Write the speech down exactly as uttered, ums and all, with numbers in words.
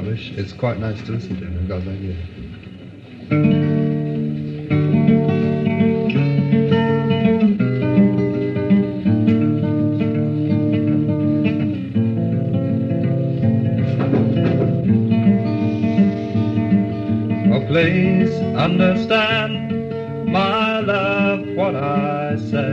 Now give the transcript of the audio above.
rubbish. It's quite nice to listen to, I've got an idea. Oh, please understand, my love, what I say.